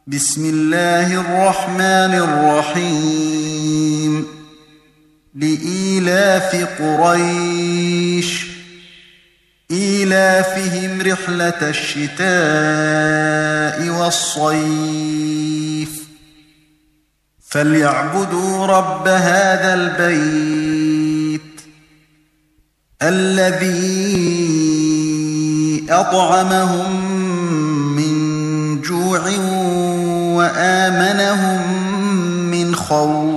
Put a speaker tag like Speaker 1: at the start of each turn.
Speaker 1: بسم الله الرحمن الرحيم لإيلاف قريش إيلافهم رحلة الشتاء والصيف فليعبدوا رب هذا البيت الذي أطعمهم من جوع وآمنهم من خوف.